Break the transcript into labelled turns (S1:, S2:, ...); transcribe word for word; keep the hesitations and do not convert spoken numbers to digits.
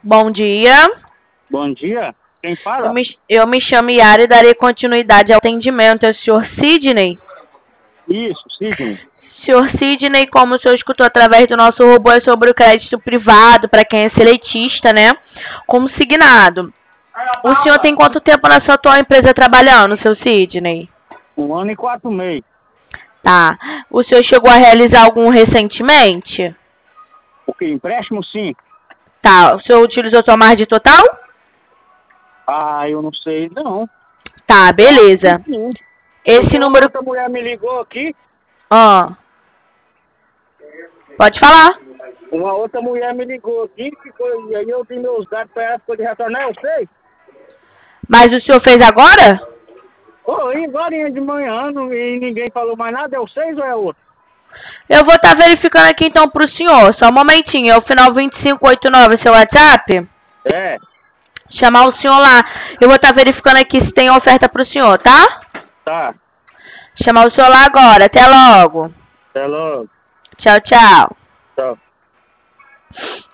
S1: Bom dia.
S2: Bom dia. Quem fala?
S1: Eu me, eu me chamo Yara e darei continuidade ao atendimento. É o senhor Sidney?
S2: Isso, Sidney.
S1: Senhor Sidney, como o senhor escutou através do nosso robô, é sobre o crédito privado para quem é seletista, né? Consignado. O senhor tem quanto tempo na sua atual empresa trabalhando, seu Sidney?
S2: Um ano e quatro meses.
S1: Tá. O senhor chegou a realizar algum recentemente?
S2: O que? Empréstimo, sim.
S1: Tá. O senhor utilizou sua margem total?
S2: Ah, eu não sei, não.
S1: Tá, beleza.
S2: Sim.
S1: Esse
S2: Porque
S1: número...
S2: outra mulher me ligou aqui.
S1: Ah. Pode falar.
S2: Uma outra mulher me ligou aqui, ficou, e aí eu dei meus dados para ela, ficou de retornar, eu sei.
S1: Mas o senhor fez agora?
S2: Ô, e agora de manhã, não, e ninguém falou mais nada, é o seis ou é outro?
S1: Eu vou estar tá verificando aqui então pro senhor. Só um momentinho. É o final vinte e cinco oitenta e nove, seu WhatsApp?
S2: É.
S1: Chamar o senhor lá. Eu vou estar tá verificando aqui se tem oferta pro senhor, tá?
S2: Tá.
S1: Chamar o senhor lá agora. Até logo.
S2: Até logo.
S1: Tchau, tchau.
S2: Tchau.